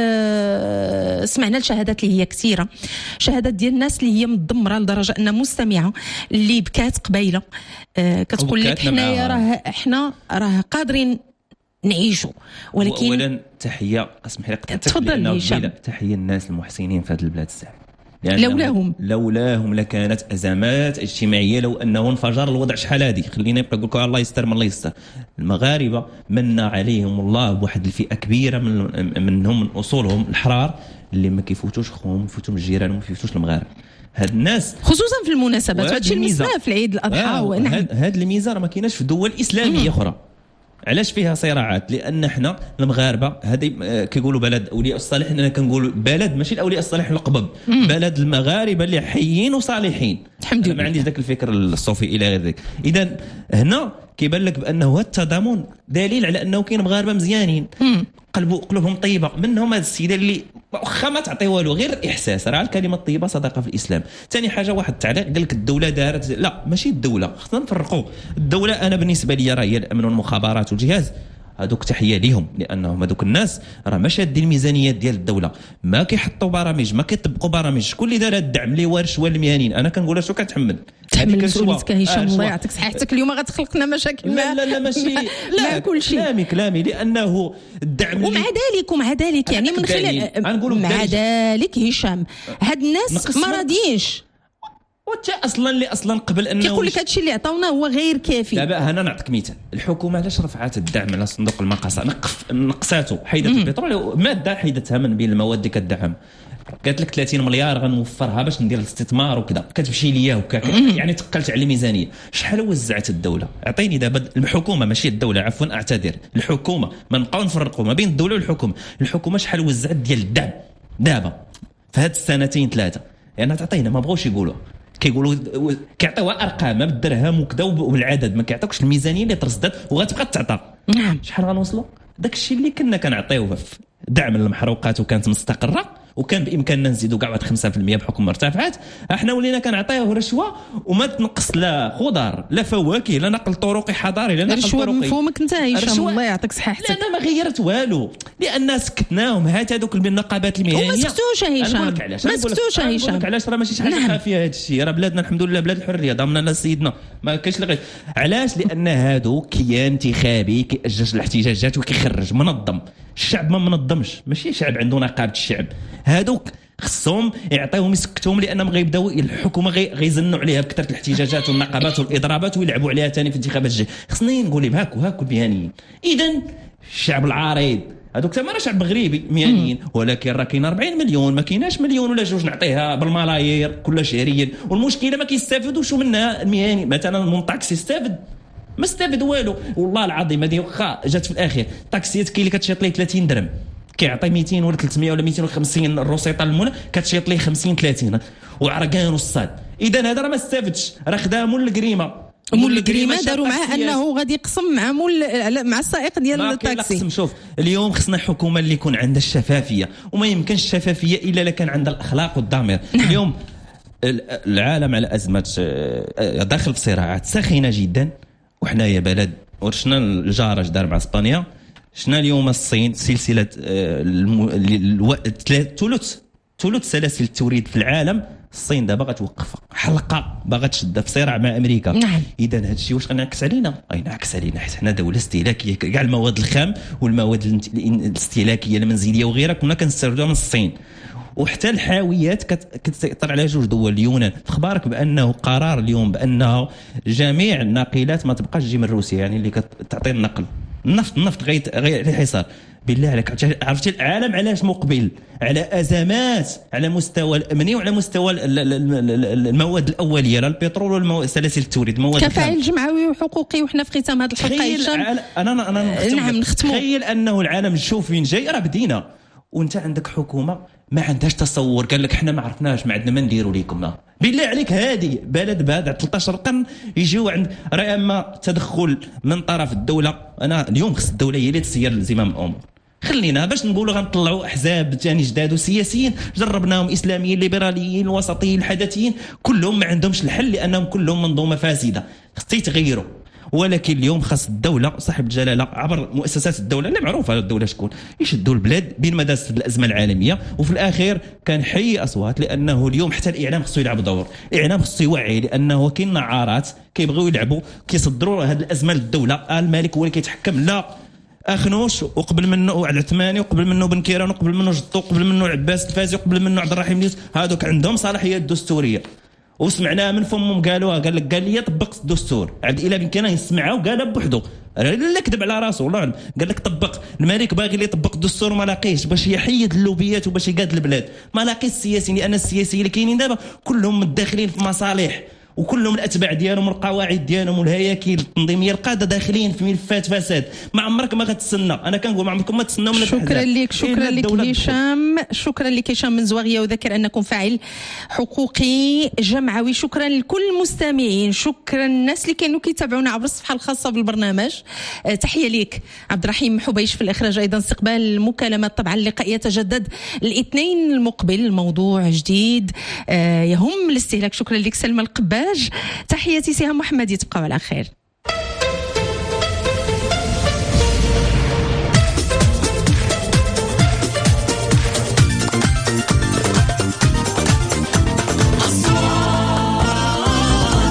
Speaker 2: أه سمعنا الشهادات اللي هي كثيره، شهادات ديال الناس اللي هي مدمره لدرجه ان مستمعه اللي بكات قبيله أه كتقول لك حنايا راه احنا راه قادرين نعيشوا، ولكن
Speaker 3: اولا تحيه اسمح لي
Speaker 2: تفضل هشام،
Speaker 3: تحيه الناس المحسنين في هذه البلاد الساعه،
Speaker 2: لولاهم
Speaker 3: لولاهم لكانت ازمات اجتماعيه، لو انه انفجر الوضع شحال هذه. خلينا نبقى نقول الله يستر من الله يستر. المغاربه من عليهم الله بواحد الفئه كبيره من منهم من اصولهم الحرار اللي ما كيفوتوش خوهم، ما يفوتوش الجيران، ما يفوتوش المغاربه. هاد الناس
Speaker 2: خصوصا في المناسبات، هادشي الميزه في العيد الاضحى.
Speaker 3: آه نعم هاد الميزه راه ما كايناش في دول اسلاميه اخرى. علاش فيها صراعات؟ لان احنا المغاربه هذه كيقولوا بلد اولياء الصالح، اننا كنقولوا بلد ماشي الاولياء الصالح القبب، بلد المغاربه اللي حيين وصالحين.
Speaker 2: الحمد لله
Speaker 3: ما عنديش ذاك الفكر الصوفي الى غير ذلك. اذا هنا كيبان لك بانه هذا التضامن دليل على انه كاين مغاربه مزيانين قلبوا قلوبهم طيبه. منهم هذا السيده اللي واخا ما تعطي والو غير احساس، راه الكلمه الطيبه صدقه في الاسلام. ثاني حاجه واحد التعليق قال لك الدوله دارت، لا ماشي الدوله، خصنا نفرقوا. الدوله انا بالنسبه لي راه هي الامن والمخابرات والجهاز، هذوك تحيه لهم، لانهم هذوك الناس راه ما شادين الميزانيات ديال الدوله، ما كيحطوا برامج، ما كيطبقوا برامج. شكون اللي دار الدعم اللي ورش والمهنيين؟ انا كنقول شو كتحمل
Speaker 2: تحمل مسؤوليتك هشام. الله يعطيك صحتك، اليوم غتخلق لنا مشاكل.
Speaker 3: لا لا لا ماشي لا
Speaker 2: كل شيء
Speaker 3: كلامي كلامي لانه الدعم
Speaker 2: ومع ذلك ومع ذلك يعني من خلال مع ذلك هشام هاد الناس ما راضيينش،
Speaker 3: وتا اصلا اللي اصلا قبل انه
Speaker 2: كيقول لك هادشي اللي عطاونا هو غير كافي.
Speaker 3: دابا انا نعطيك مثال، الحكومه علاش رفعت الدعم على صندوق المقاصه؟ نقف نقصاتو، حيدت البترول، ماده حيدتها من بين المواد اللي كتدعم، قالت لك ثلاثين مليار غنوفرها باش ندير الاستثمار وكذا، كتمشي ليا وكا يعني تقلت على الميزانيه. شحال وزعت الدوله؟ اعطيني دابا الحكومه ماشي الدوله، عفوا اعتذر، الحكومه، ما نبقاو نفرقوا ما بين الدوله والحكومه. الحكومه شحال وزعت ديال الدعم دابا في هاد السنتين ثلاثه؟ يعني تعطينا، ما بغاوش يقولوا، كيقولوا كيعطيوها ارقام بالدرهم وكذا وبالعدد، ما كيعطيوكش الميزانيه اللي ترصدت وغتبقى تعطى.
Speaker 2: نعم
Speaker 3: شحال غنوصلوا؟ داك الشيء اللي كنا كنعطيوه في دعم المحروقات وكانت مستقره وكان بامكاننا نزيدوا كاع واحد خمسة بالمئة بحكم ارتفعت، احنا ولينا كنعطيوه رشوه وما تنقص لا خضر لا فواكه لا نقل طرقي حضاري لا نقل
Speaker 2: رشوه.
Speaker 3: طرقي
Speaker 2: مفهومك انت هشام، الله يعطيك صحتك.
Speaker 3: انا ما غيرت والو، لان سكتناهم. هات هذوك النقابات المهنيه
Speaker 2: وما سكتوش هشام، ما سكتوش هشام.
Speaker 3: علاش؟ راه ماشي شي حاجه خافيه هذا الشيء، راه بلادنا الحمد لله بلاد الحريه، ضمننا سيدنا، ما كاينش لغير. علاش؟ لان هادو كيان انتخابي كيأجج الاحتجاجات وكيخرج منظم. الشعب ما منظمش، ماشي شعب عنده نقابه الشعب. هادوك خصهم يعطيوهم يسكتوهم، لانهم غيبداو الحكومه غي غيزنوا عليها بكثره الاحتجاجات والنقابات والاضرابات ويلعبوا عليها ثاني في الانتخابات الجايه. خصني نقول لهم هاكو هاكو المهنيين. اذا الشعب العريض هذوك تما راه شعب مغربي مهنيين، ولكن راه كاين أربعين مليون، ما كايناش مليون ولا جوج نعطيها بالملايير كل شهريا، والمشكله ما كيستافدوش منها المهني. مثلا المونطاكس يستافد ما استافد والو، والله العظيم هذه واخا جات في الاخير طاكسيات كاين اللي كتشيط ليه ثلاثين درهم، كيعطي مئتين ولا ثلاثمئة ولا مئتين وخمسين الروسيطه المنى، كتشيط ليه خمسين ثلاثين وعرقان والصاد. اذا هذا راه ما استافدش، راه خدامو الكريمه،
Speaker 2: مول الكريمه داروا معاه انه غادي يقسم مع مول مع السائق ديال الطاكسي.
Speaker 3: شوف اليوم خصنا حكومه اللي يكون عندها الشفافيه، وما يمكنش الشفافيه الا الا كان عندها الاخلاق والضمير. اليوم العالم على ازمه داخل في صراعات ساخنه جدا، وحنايا بلد ورشنا الجارج دار مع اسبانيا. شنا اليوم الصين سلسله ثلث ثلث سلاسل التوريد في العالم الصين دابا غتوقف حلقه باغا تشدها في صراع مع امريكا.
Speaker 2: نعم.
Speaker 3: اذا هذا الشيء واش غينعكس علينا؟ غينعكس علينا حيت حنا دوله استهلاكيه، كاع المواد الخام والمواد الاستهلاكيه المنزليه وغيرها كنا كنستوردوها من الصين. وحتى الحاويات كتسيطر على جوج دول. اليونان اخبارك بانه قرار اليوم بانه جميع الناقلات ما تبقاش تجي من روسيا، يعني اللي كتعطي النقل النفط النفط غير غير الحصار. بالله عليك عرفتي العالم علاش مقبل على ازمات على مستوى الامني وعلى مستوى المواد الاوليه، لا البترول والسلاسل التوريد المواد
Speaker 2: كفاعل جمعوي وحقوقي. وحنا في ختام هذه الحلقه هشام
Speaker 3: انا انا
Speaker 2: نعم نختموا.
Speaker 3: تخيل انه العالم نشوف فين جاي، راه بدينا وانت عندك حكومه ما عندهاش تصور، قال لك حنا ما عرفناش ما عندنا ما نديروا لكم. بالله عليك هذه بلد بهذا ثلاثة عشر قرن يجيو عند راه اما تدخل من طرف الدوله. انا اليوم خص الدوله هي اللي تسير زمام الامور. خلينا باش نقولوا غنطلعوا احزاب ثاني جداد وسياسيين جربناهم، اسلاميين ليبراليين الوسطيين الحدثيين، كلهم ما عندهمش الحل لانهم كلهم منظومه فاسده خص يتغيروا. ولكن اليوم خاص الدوله صاحب الجلاله عبر مؤسسات الدوله اللي معروفه الدوله شكون يشدوا البلاد بين مدارس الازمه العالميه. وفي الاخير كنحيي اصوات لانه اليوم حتى الاعلام خصو يلعب دور، الاعلام خصو يوعي لانه كاين نعارات كيبغيو يلعبوا كيصدروا هذه الازمه للدوله. الملك هو اللي كيتحكم، لا اخنوش وقبل منه العثماني وقبل منه بن كيران وقبل منه جدو وقبل منه العباس الفازي وقبل منه عبد الرحيم اليوسف، هذوك عندهم صلاحيات دستوريه وسمعناها من فمهم قالوها. قال لك قال لي طبق الدستور. عبد الاله بن كيران يسمعها وقالها بوحده، لا كذب على راسه والله. قال لك طبق. الملك باغي اللي يطبق الدستور وما لاقيش باش يحيد اللوبيات وباش يقاد البلاد. ما لاقيش السياسيين لان السياسيين اللي كاينين دابا كلهم متداخلين في مصالح وكلهم الاتباع ديالهم والقواعد ديالهم والهياكل التنظيميه القاده داخلين في ملفات فساد. ما عمرك ما غتسنى، انا كنقول ما عمركم ما تسناو من الحزب.
Speaker 2: شكرا لك شكرا لك هشام، شكرا لك هشام من زواغيه. وذكر انكم فاعل حقوقي جمعوي. شكرا لكل المستمعين، شكرا الناس اللي كانوا كيتابعونا عبر الصفحه الخاصه بالبرنامج. أه تحيه لك عبد الرحيم حبيش في الاخراج. ايضا استقبال المكالمات. طبعا اللقاء يتجدد الاثنين المقبل، موضوع جديد أه يهم الاستهلاك. شكرا لك سلمى القباج. تحياتي سهام محمدي، تبقوا على خير.